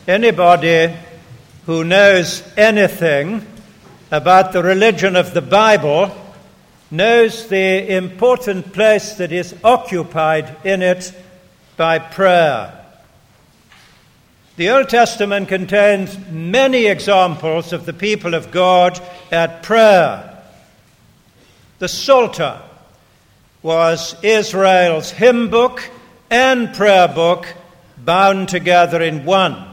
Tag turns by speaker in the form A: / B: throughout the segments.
A: Anybody who knows anything about the religion of the Bible knows the important place that is occupied in it by prayer. The Old Testament contains many examples of the people of God at prayer. The Psalter was Israel's hymn book and prayer book bound together in one.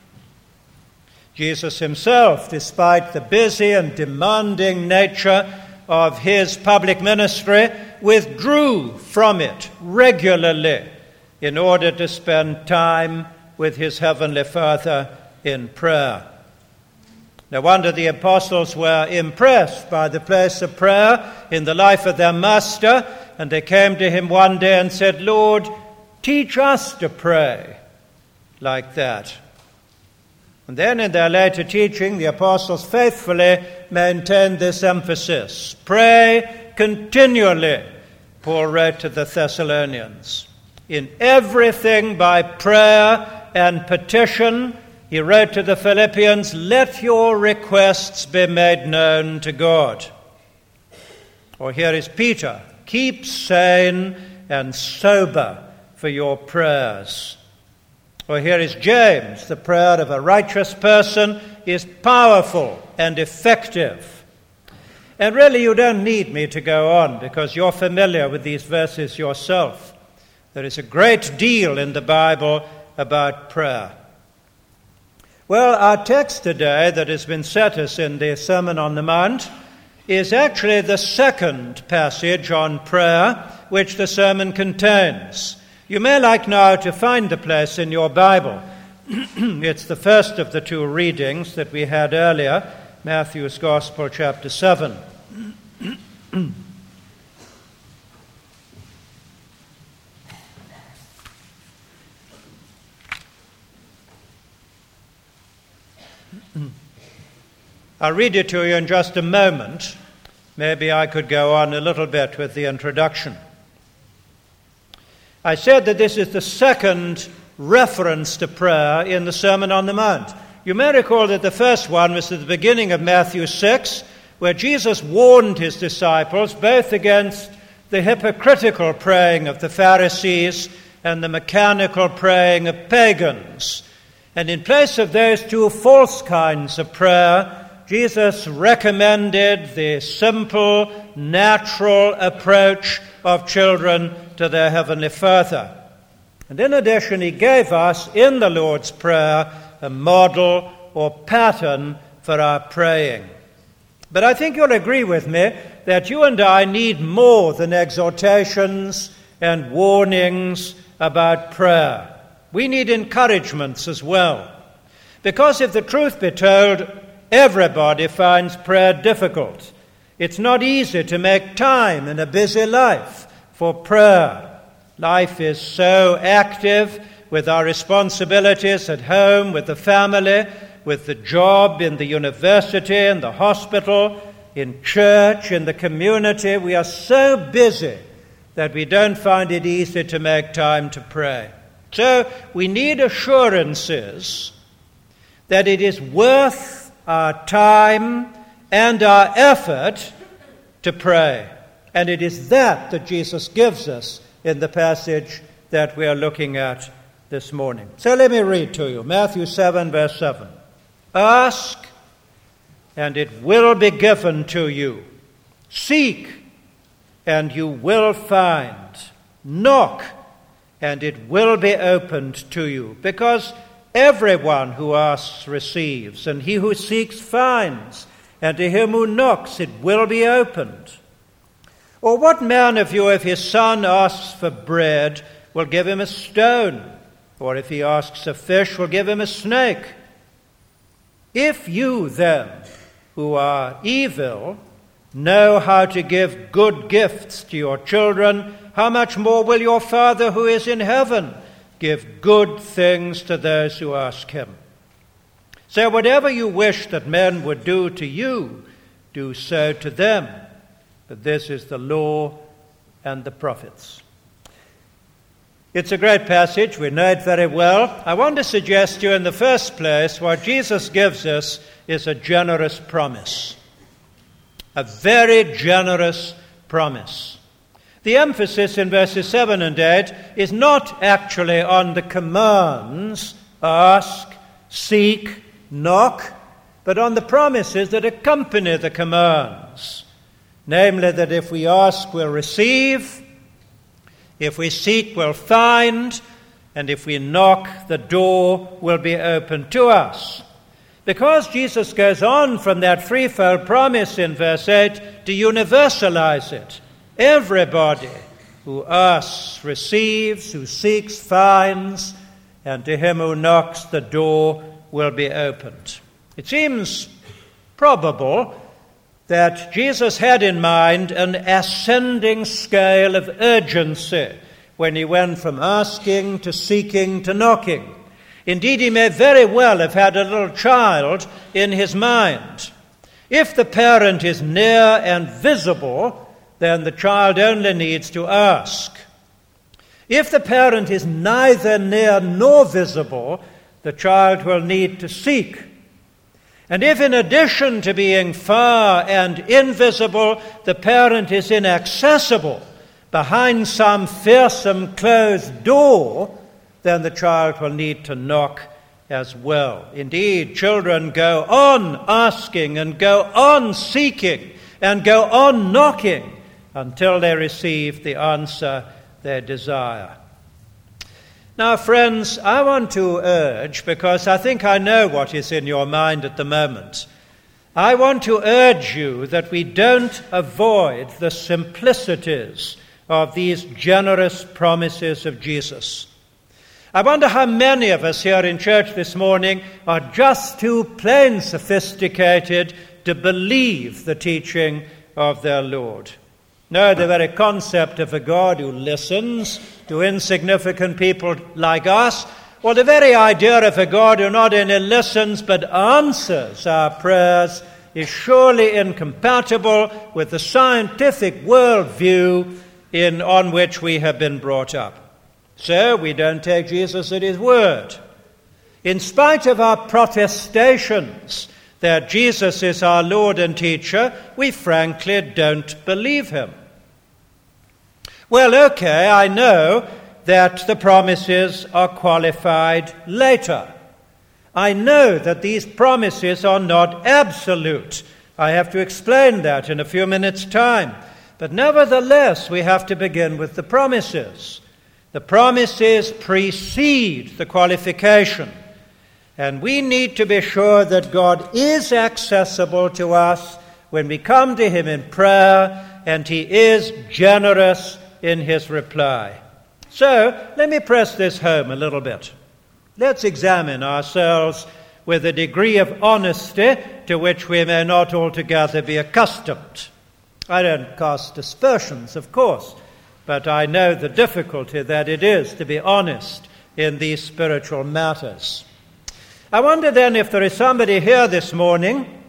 A: Jesus himself, despite the busy and demanding nature of his public ministry, withdrew from it regularly in order to spend time with his heavenly Father in prayer. No wonder the apostles were impressed by the place of prayer in the life of their master, and they came to him one day and said, "Lord, teach us to pray like that." And then in their later teaching, the apostles faithfully maintained this emphasis. Pray continually, Paul wrote to the Thessalonians. In everything by prayer and petition, he wrote to the Philippians, let your requests be made known to God. Or here is Peter, keep sane and sober for your prayers. Or here is James, the prayer of a righteous person is powerful and effective. And really you don't need me to go on because you're familiar with these verses yourself. There is a great deal in the Bible about prayer. Well, our text today that has been set us in the Sermon on the Mount is actually the second passage on prayer which the sermon contains. You may like now to find the place in your Bible. It's the first of the two readings that we had earlier, Matthew's Gospel, chapter 7. I'll read it to you in just a moment. Maybe I could go on a little bit with the introduction. I said that this is the second reference to prayer in the Sermon on the Mount. You may recall that the first one was at the beginning of Matthew 6, where Jesus warned his disciples both against the hypocritical praying of the Pharisees and the mechanical praying of pagans. And in place of those two false kinds of prayer, Jesus recommended the simple, natural approach of children to their Heavenly Father. And in addition, he gave us in the Lord's Prayer a model or pattern for our praying. But I think you'll agree with me that you and I need more than exhortations and warnings about prayer. We need encouragements as well. Because if the truth be told, everybody finds prayer difficult. It's not easy to make time in a busy life for prayer. Life is so active with our responsibilities at home, with the family, with the job, in the university, in the hospital, in church, in the community. We are so busy that we don't find it easy to make time to pray. So we need assurances that it is worth our time and our effort to pray. And it is that Jesus gives us in the passage that we are looking at this morning. So let me read to you Matthew 7, verse 7. Ask, and it will be given to you. Seek, and you will find. Knock, and it will be opened to you. Because everyone who asks receives, and he who seeks finds, and to him who knocks it will be opened. Or what man of you, if his son asks for bread, will give him a stone? Or if he asks a fish, will give him a snake? If you then, who are evil, know how to give good gifts to your children, how much more will your Father who is in heaven give good things to those who ask him? So whatever you wish that men would do to you, do so to them. But this is the law and the prophets. It's a great passage. We know it very well. I want to suggest to you in the first place what Jesus gives us is a generous promise. A very generous promise. The emphasis in verses 7 and 8 is not actually on the commands, ask, seek, knock, but on the promises that accompany the commands. Namely, that if we ask, we'll receive, if we seek, we'll find, and if we knock, the door will be opened to us. Because Jesus goes on from that threefold promise in verse 8 to universalize it. Everybody who asks receives, who seeks finds, and to him who knocks the door will be opened. It seems probable that Jesus had in mind an ascending scale of urgency when he went from asking to seeking to knocking. Indeed, he may very well have had a little child in his mind. If the parent is near and visible, then the child only needs to ask. If the parent is neither near nor visible, the child will need to seek. And if in addition to being far and invisible, the parent is inaccessible behind some fearsome closed door, then the child will need to knock as well. Indeed, children go on asking and go on seeking and go on knocking until they receive the answer they desire. Now, friends, I want to urge, because I think I know what is in your mind at the moment, I want to urge you that we don't avoid the simplicities of these generous promises of Jesus. I wonder how many of us here in church this morning are just too plain sophisticated to believe the teaching of their Lord. No, the very concept of a God who listens to insignificant people like us, or the very idea of a God who not only listens but answers our prayers, is surely incompatible with the scientific worldview on which we have been brought up. So we don't take Jesus at his word. In spite of our protestations that Jesus is our Lord and teacher, we frankly don't believe him. Well, okay, I know that the promises are qualified later. I know that these promises are not absolute. I have to explain that in a few minutes' time. But nevertheless, we have to begin with the promises. The promises precede the qualification. And we need to be sure that God is accessible to us when we come to him in prayer, and he is generous in his reply. So, let me press this home a little bit. Let's examine ourselves with a degree of honesty to which we may not altogether be accustomed. I don't cast aspersions, of course, but I know the difficulty that it is to be honest in these spiritual matters. I wonder then if there is somebody here this morning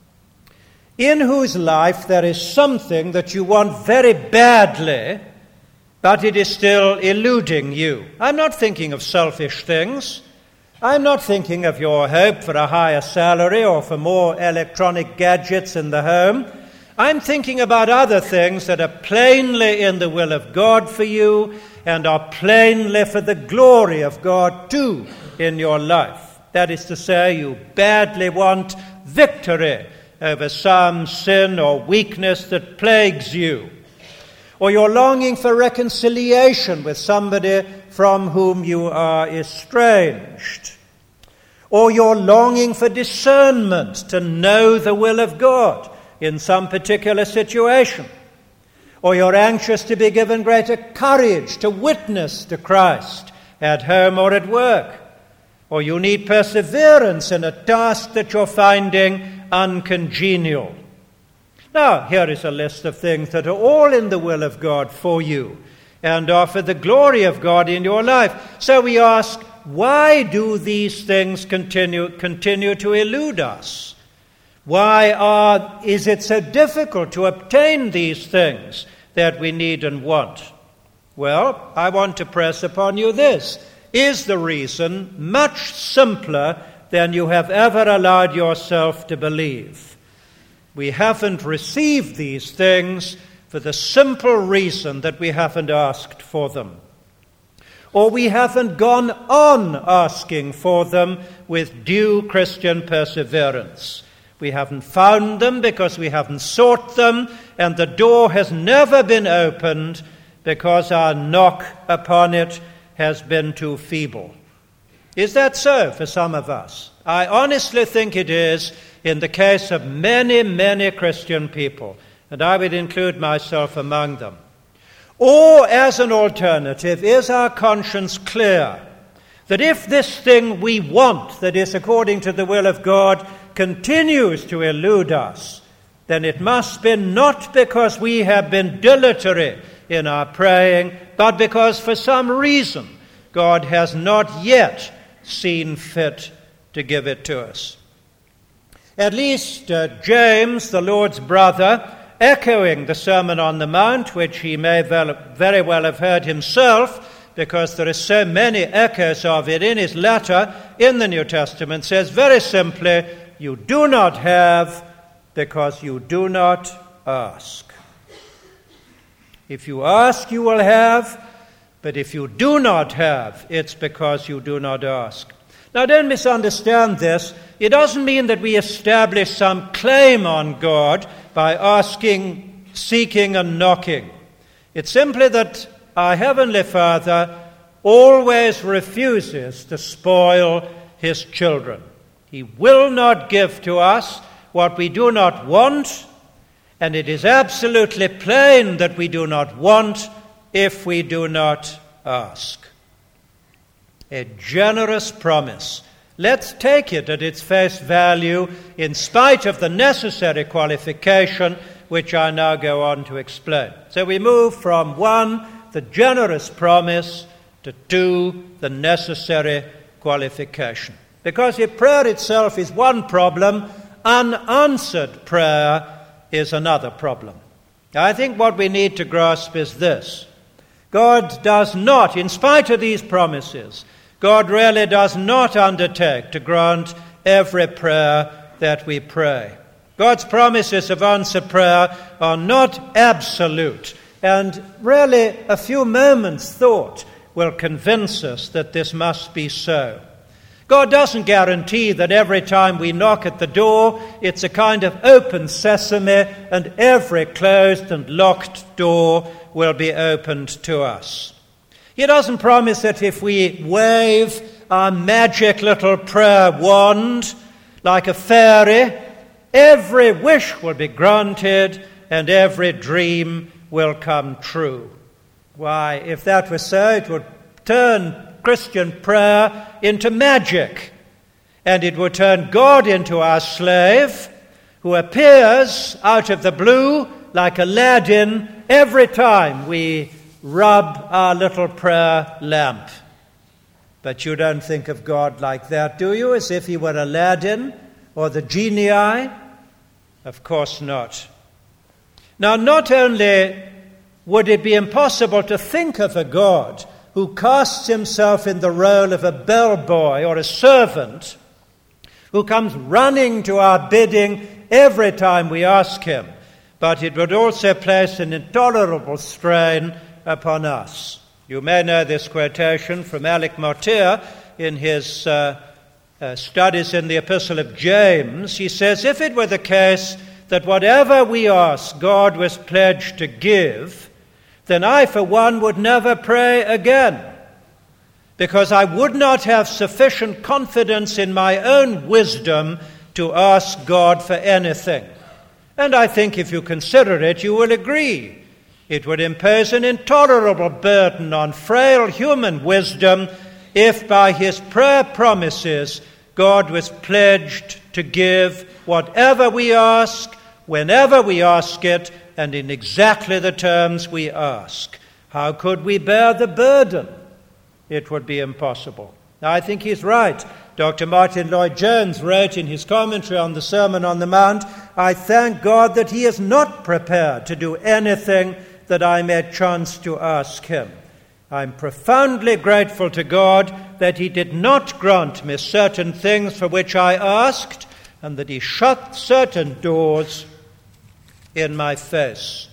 A: in whose life there is something that you want very badly, but it is still eluding you. I'm not thinking of selfish things. I'm not thinking of your hope for a higher salary or for more electronic gadgets in the home. I'm thinking about other things that are plainly in the will of God for you and are plainly for the glory of God too in your life. That is to say, you badly want victory over some sin or weakness that plagues you. Or you're longing for reconciliation with somebody from whom you are estranged. Or you're longing for discernment to know the will of God in some particular situation. Or you're anxious to be given greater courage to witness to Christ at home or at work. Or you need perseverance in a task that you're finding uncongenial. Now, here is a list of things that are all in the will of God for you and are for the glory of God in your life. So we ask, why do these things continue to elude us? Why is it so difficult to obtain these things that we need and want? Well, I want to press upon you this. Is the reason much simpler than you have ever allowed yourself to believe? We haven't received these things for the simple reason that we haven't asked for them. Or we haven't gone on asking for them with due Christian perseverance. We haven't found them because we haven't sought them, and the door has never been opened because our knock upon it has been too feeble. Is that so for some of us? I honestly think it is in the case of many, many Christian people, and I would include myself among them. Or, as an alternative, is our conscience clear that if this thing we want, that is according to the will of God, continues to elude us, then it must be not because we have been dilatory in our praying, but because for some reason God has not yet seen fit to give it to us. At least James, the Lord's brother, echoing the Sermon on the Mount, which he may very well have heard himself, because there are so many echoes of it in his letter in the New Testament, says very simply, you do not have because you do not ask. If you ask, you will have, but if you do not have, it's because you do not ask. Now, don't misunderstand this. It doesn't mean that we establish some claim on God by asking, seeking, and knocking. It's simply that our Heavenly Father always refuses to spoil His children. He will not give to us what we do not want, and it is absolutely plain that we do not want if we do not ask. A generous promise. Let's take it at its face value in spite of the necessary qualification which I now go on to explain. So we move from 1, the generous promise, to 2, the necessary qualification. Because if prayer itself is one problem, unanswered prayer is another problem. I think what we need to grasp is this. God does not, in spite of these promises, God really does not undertake to grant every prayer that we pray. God's promises of answered prayer are not absolute, and really a few moments' thought will convince us that this must be so. God doesn't guarantee that every time we knock at the door, it's a kind of open sesame and every closed and locked door will be opened to us. He doesn't promise that if we wave our magic little prayer wand like a fairy, every wish will be granted and every dream will come true. Why, if that were so, it would turn Christian prayer into magic, and it would turn God into our slave, who appears out of the blue like Aladdin every time we rub our little prayer lamp. But you don't think of God like that, do you? As if he were Aladdin or the genii? Of course not. Now, not only would it be impossible to think of a God who casts himself in the role of a bellboy or a servant, who comes running to our bidding every time we ask him, but it would also place an intolerable strain upon us. You may know this quotation from Alec Motyer in his studies in the Epistle of James. He says, if it were the case that whatever we ask God was pledged to give, then I, for one, would never pray again, because I would not have sufficient confidence in my own wisdom to ask God for anything. And I think if you consider it, you will agree. It would impose an intolerable burden on frail human wisdom if by his prayer promises God was pledged to give whatever we ask, whenever we ask it, and in exactly the terms we ask. How could we bear the burden? It would be impossible. Now, I think he's right. Dr. Martin Lloyd-Jones wrote in his commentary on the Sermon on the Mount, I thank God that he is not prepared to do anything that I may chance to ask him. I'm profoundly grateful to God that he did not grant me certain things for which I asked, and that he shut certain doors in my face.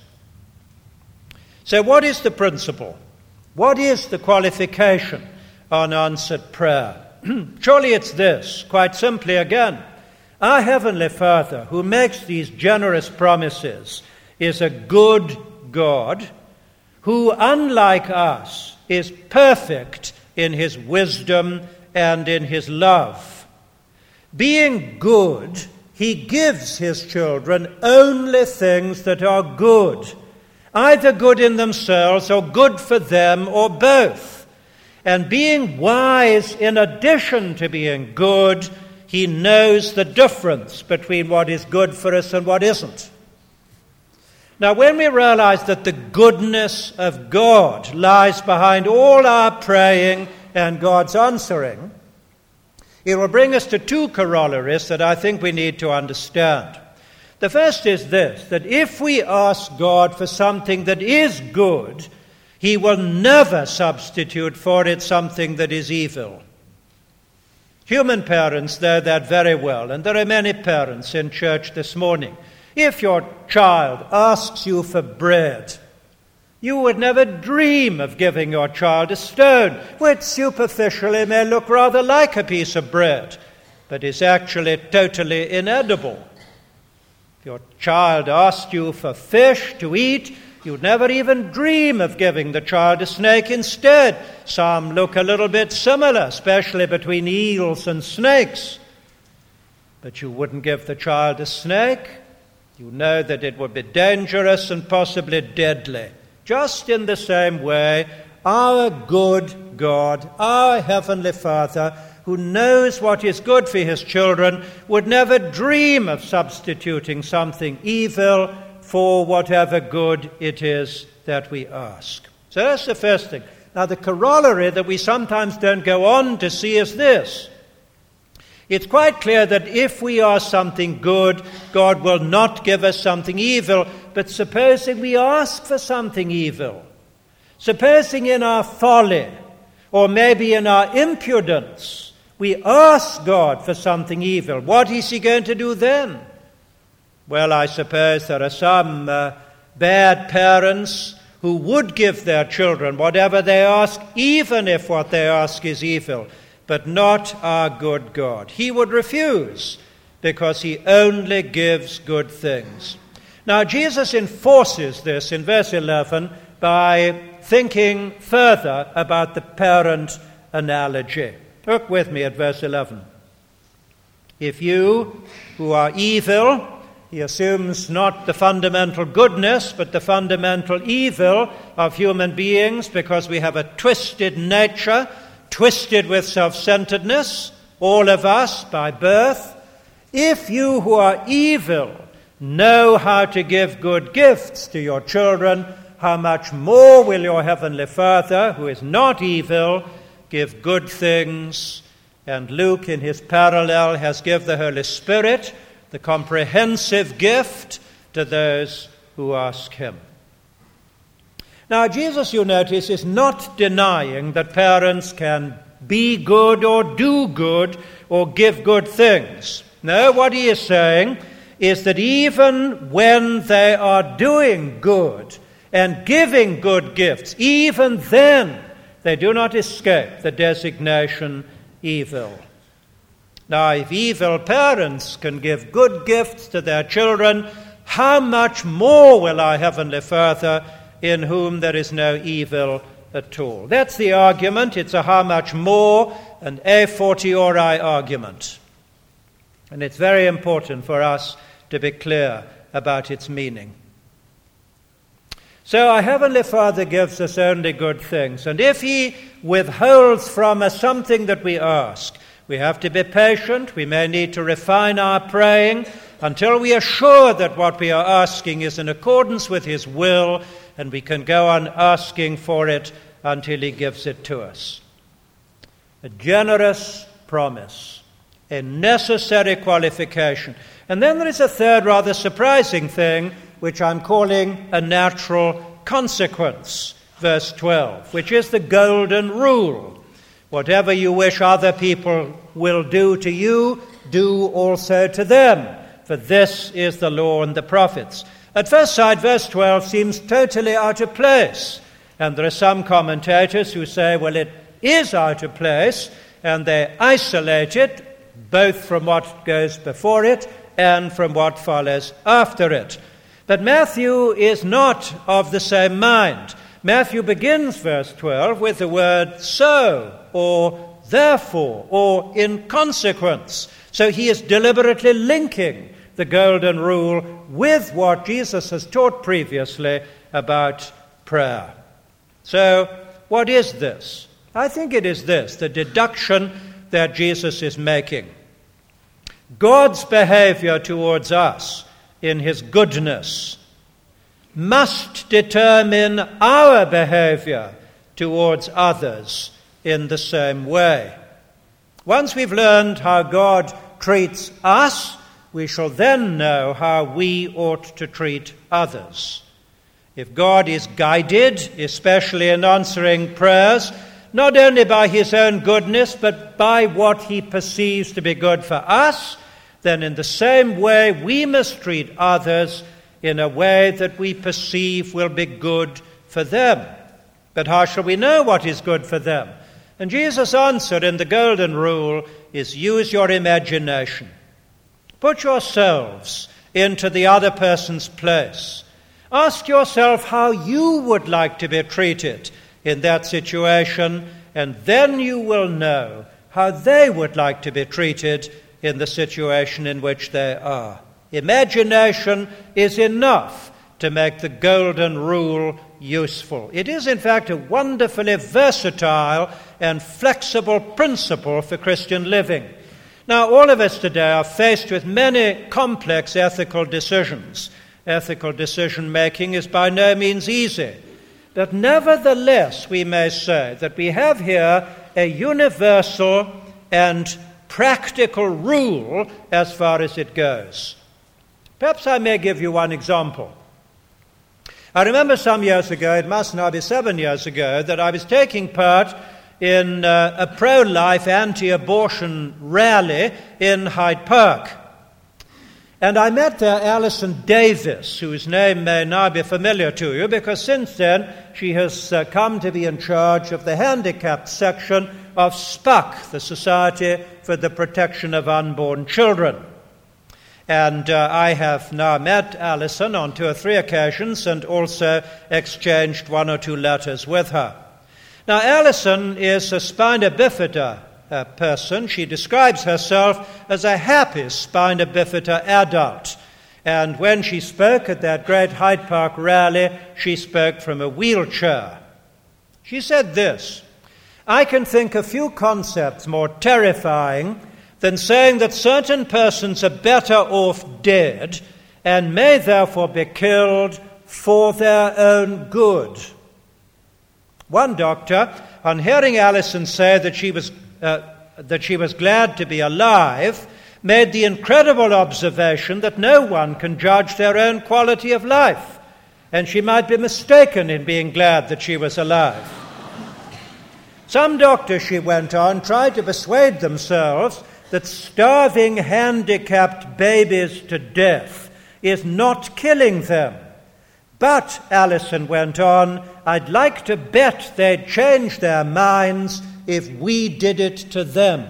A: So what is the principle? What is the qualification on answered prayer? Surely it's this, quite simply again. Our Heavenly Father, who makes these generous promises, is a good God who, unlike us, is perfect in his wisdom and in his love. Being good, he gives his children only things that are good, either good in themselves or good for them or both. And being wise in addition to being good, he knows the difference between what is good for us and what isn't. Now, when we realize that the goodness of God lies behind all our praying and God's answering, it will bring us to two corollaries that I think we need to understand. The first is this, that if we ask God for something that is good, he will never substitute for it something that is evil. Human parents know that very well, and there are many parents in church this morning. If your child asks you for bread, you would never dream of giving your child a stone, which superficially may look rather like a piece of bread, but is actually totally inedible. If your child asked you for fish to eat, you'd never even dream of giving the child a snake instead. Some look a little bit similar, especially between eels and snakes. But you wouldn't give the child a snake. You know that it would be dangerous and possibly deadly. Just in the same way, our good God, our Heavenly Father, who knows what is good for his children, would never dream of substituting something evil for whatever good it is that we ask. So that's the first thing. Now, the corollary that we sometimes don't go on to see is this. It's quite clear that if we ask something good, God will not give us something evil. But supposing we ask for something evil, supposing in our folly, or maybe in our impudence, we ask God for something evil, what is he going to do then? Well, I suppose there are some bad parents who would give their children whatever they ask, even if what they ask is evil, but not our good God. He would refuse, because he only gives good things. Now, Jesus enforces this in verse 11 by thinking further about the parent analogy. Look with me at verse 11. If you, who are evil, he assumes not the fundamental goodness, but the fundamental evil of human beings, because we have a twisted nature, twisted with self-centeredness, all of us by birth. If you who are evil know how to give good gifts to your children, how much more will your Heavenly Father, who is not evil, give good things? And Luke, in his parallel, has given the Holy Spirit, the comprehensive gift, to those who ask him. Now, Jesus, you notice, is not denying that parents can be good or do good or give good things. No, what he is saying is that even when they are doing good and giving good gifts, even then they do not escape the designation evil. Now, if evil parents can give good gifts to their children, how much more will our Heavenly Father, in whom there is no evil at all? That's the argument. It's a how much more, an a fortiori argument. And it's very important for us to be clear about its meaning. So our Heavenly Father gives us only good things. And if he withholds from us something that we ask, we have to be patient. We may need to refine our praying until we are sure that what we are asking is in accordance with his will, and we can go on asking for it until he gives it to us. A generous promise, a necessary qualification. And then there is a third rather surprising thing, which I'm calling a natural consequence. verse 12, which is the golden rule. Whatever you wish other people will do to you, do also to them, for this is the law and the prophets. At first sight, verse 12 seems totally out of place, and there are some commentators who say, well, it is out of place, and they isolate it both from what goes before it and from what follows after it. But Matthew is not of the same mind. Matthew begins verse 12 with the word so, or therefore, or in consequence. So he is deliberately linking the golden rule with what Jesus has taught previously about prayer. So what is this? I think it is this, the deduction that Jesus is making. God's behavior towards us in his goodness must determine our behavior towards others in the same way. Once we've learned how God treats us, we shall then know how we ought to treat others. If God is guided, especially in answering prayers, not only by his own goodness, but by what he perceives to be good for us, then in the same way we must treat others in a way that we perceive will be good for them. But how shall we know what is good for them? And Jesus' answer in the golden rule is use your imagination. Put yourselves into the other person's place. Ask yourself how you would like to be treated in that situation, and then you will know how they would like to be treated in the situation in which they are. Imagination is enough to make the golden rule useful. It is, in fact, a wonderfully versatile and flexible principle for Christian living. Now, all of us today are faced with many complex ethical decisions. Ethical decision-making is by no means easy. But nevertheless, we may say that we have here a universal and practical rule as far as it goes. Perhaps I may give you one example. I remember some years ago, it must now be 7 years ago, that I was taking part in a pro-life, anti-abortion rally in Hyde Park. And I met there Alison Davis, whose name may now be familiar to you, because since then she has come to be in charge of the handicapped section of SPUC, the Society for the Protection of Unborn Children. And I have now met Alison on 2 or 3 occasions and also exchanged 1 or 2 letters with her. Now, Alison is a spina bifida person. She describes herself as a happy spina bifida adult. And when she spoke at that great Hyde Park rally, she spoke from a wheelchair. She said this: I can think of few concepts more terrifying than saying that certain persons are better off dead and may therefore be killed for their own good. One doctor, on hearing Alison say that she was glad to be alive, made the incredible observation that no one can judge their own quality of life, and she might be mistaken in being glad that she was alive. Some doctors, she went on, tried to persuade themselves that starving handicapped babies to death is not killing them. But, Alison went on, I'd like to bet they'd change their minds if we did it to them,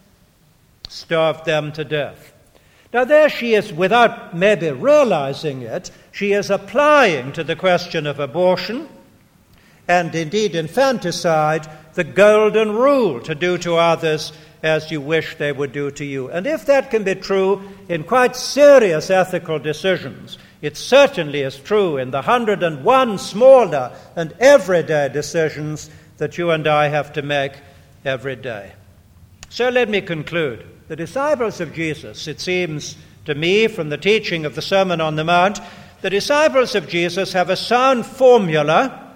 A: starved them to death. Now there she is, without maybe realizing it, she is applying to the question of abortion and indeed infanticide the golden rule to do to others as you wish they would do to you. And if that can be true in quite serious ethical decisions, it certainly is true in the 101 smaller and everyday decisions that you and I have to make every day. So let me conclude. The disciples of Jesus, it seems to me from the teaching of the Sermon on the Mount, the disciples of Jesus have a sound formula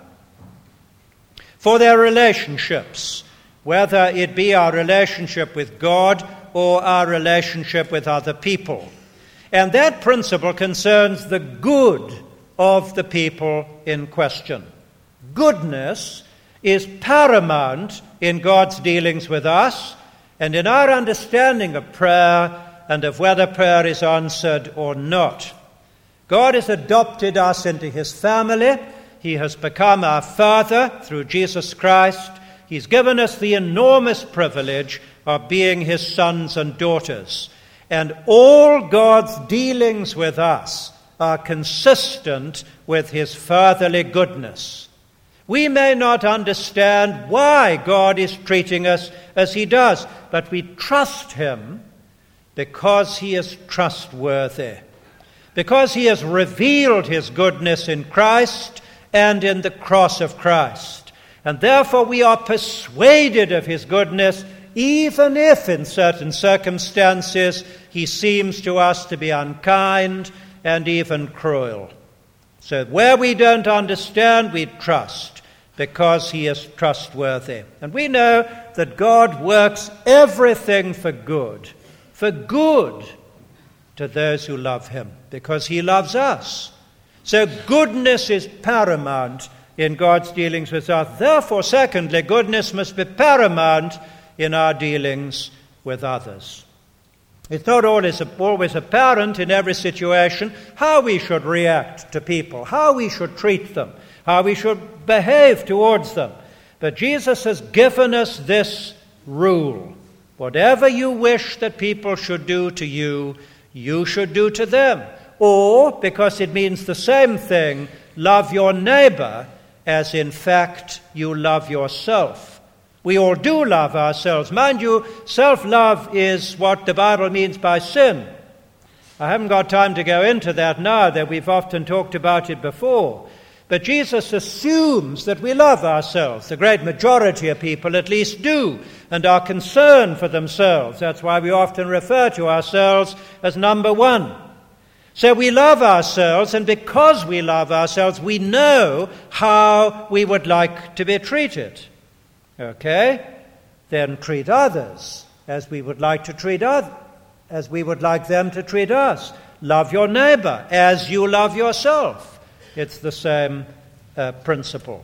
A: for their relationships, whether it be our relationship with God or our relationship with other people. And that principle concerns the good of the people in question. goodness is paramount in God's dealings with us and in our understanding of prayer and of whether prayer is answered or not. God has adopted us into his family. He has become our Father through Jesus Christ. He's given us the enormous privilege of being his sons and daughters. And all God's dealings with us are consistent with his fatherly goodness. We may not understand why God is treating us as he does, but we trust him because he is trustworthy, because he has revealed his goodness in Christ and in the cross of Christ. And therefore we are persuaded of his goodness, even if in certain circumstances he seems to us to be unkind and even cruel. So where we don't understand, we trust, because he is trustworthy. And we know that God works everything for good to those who love him, because he loves us. So goodness is paramount in God's dealings with us. Therefore, secondly, goodness must be paramount in our dealings with others. It's not always apparent in every situation how we should react to people, how we should treat them, how we should behave towards them. But Jesus has given us this rule. Whatever you wish that people should do to you, you should do to them. Or, because it means the same thing, love your neighbor as in fact you love yourself. We all do love ourselves. Mind you, self-love is what the Bible means by sin. I haven't got time to go into that now, that we've often talked about it before. But Jesus assumes that we love ourselves. The great majority of people at least do, and are concerned for themselves. That's why we often refer to ourselves as number one. So we love ourselves, and because we love ourselves, we know how we would like to be treated. Okay? Then treat others as we would like as we would like them to treat us. Love your neighbor as you love yourself. It's the same principle.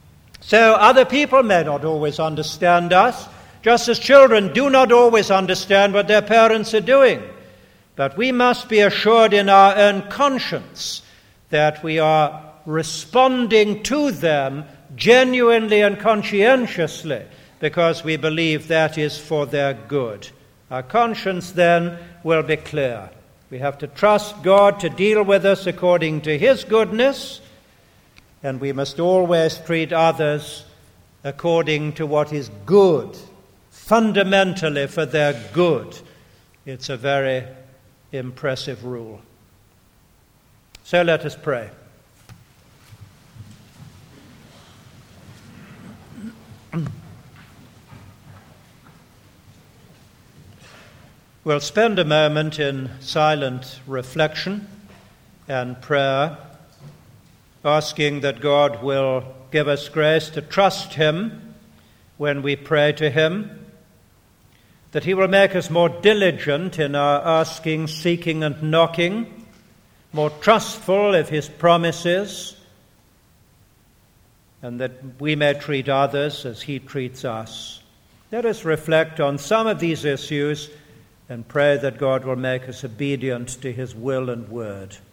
A: So other people may not always understand us, just as children do not always understand what their parents are doing. But we must be assured in our own conscience that we are responding to them genuinely and conscientiously, because we believe that is for their good. Our conscience then will be clear. We have to trust God to deal with us according to his goodness, and we must always treat others according to what is good, fundamentally for their good. It's a very impressive rule. So let us pray. We'll spend a moment in silent reflection and prayer, asking that God will give us grace to trust him when we pray to him, that he will make us more diligent in our asking, seeking, and knocking, more trustful of his promises, and that we may treat others as he treats us. Let us reflect on some of these issues and pray that God will make us obedient to his will and word.